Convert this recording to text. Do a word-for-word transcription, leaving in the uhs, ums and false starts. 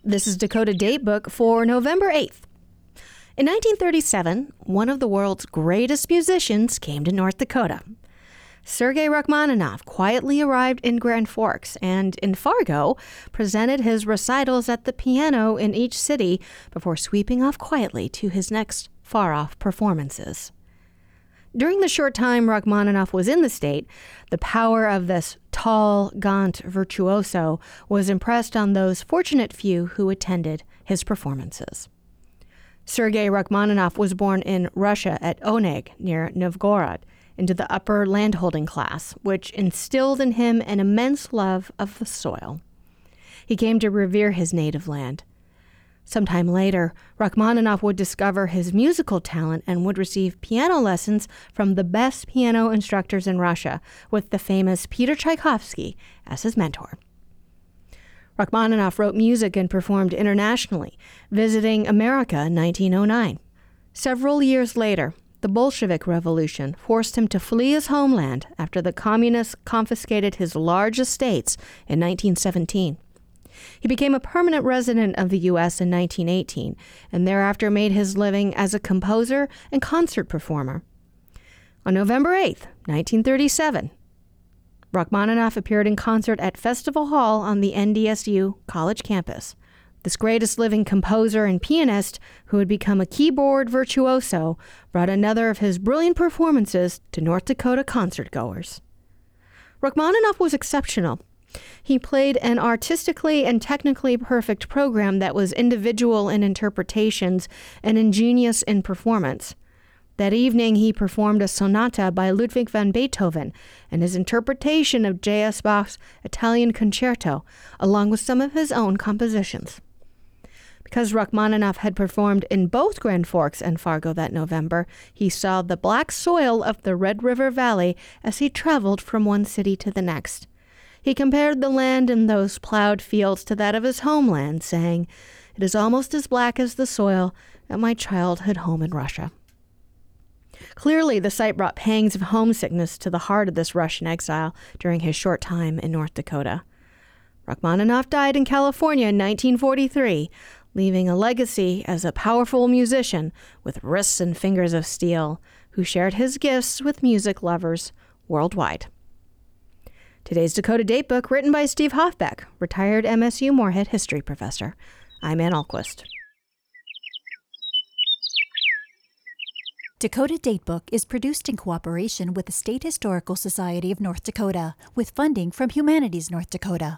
This is Dakota Datebook for November eighth. In nineteen thirty-seven, one of the world's greatest musicians came to North Dakota. Sergei Rachmaninoff quietly arrived in Grand Forks and in Fargo presented his recitals at the piano in each city before sweeping off quietly to his next far-off performances. During the short time Rachmaninoff was in the state, the power of this tall, gaunt virtuoso was impressed on those fortunate few who attended his performances. Sergei Rachmaninoff was born in Russia at Oneg, near Novgorod, into the upper landholding class, which instilled in him an immense love of the soil. He came to revere his native land. Sometime later, Rachmaninoff would discover his musical talent and would receive piano lessons from the best piano instructors in Russia, with the famous Peter Tchaikovsky as his mentor. Rachmaninoff wrote music and performed internationally, visiting America in nineteen oh nine. Several years later, the Bolshevik Revolution forced him to flee his homeland after the communists confiscated his large estates in nineteen seventeen. He became a permanent resident of the U S in nineteen eighteen, and thereafter made his living as a composer and concert performer. On November eighth, nineteen thirty-seven, Rachmaninoff appeared in concert at Festival Hall on the N D S U college campus. This greatest living composer and pianist, who had become a keyboard virtuoso, brought another of his brilliant performances to North Dakota concertgoers. Rachmaninoff was exceptional. He played an artistically and technically perfect program that was individual in interpretations and ingenious in performance. That evening, he performed a sonata by Ludwig van Beethoven and his interpretation of J S Bach's Italian Concerto, along with some of his own compositions. Because Rachmaninoff had performed in both Grand Forks and Fargo that November, he saw the black soil of the Red River Valley as he traveled from one city to the next. He compared the land in those plowed fields to that of his homeland, saying, "It is almost as black as the soil at my childhood home in Russia." Clearly, the sight brought pangs of homesickness to the heart of this Russian exile during his short time in North Dakota. Rachmaninoff died in California in nineteen forty-three, leaving a legacy as a powerful musician with wrists and fingers of steel, who shared his gifts with music lovers worldwide. Today's Dakota Datebook, written by Steve Hofbeck, retired M S U Moorhead history professor. I'm Ann Ahlquist. Dakota Datebook is produced in cooperation with the State Historical Society of North Dakota, with funding from Humanities North Dakota.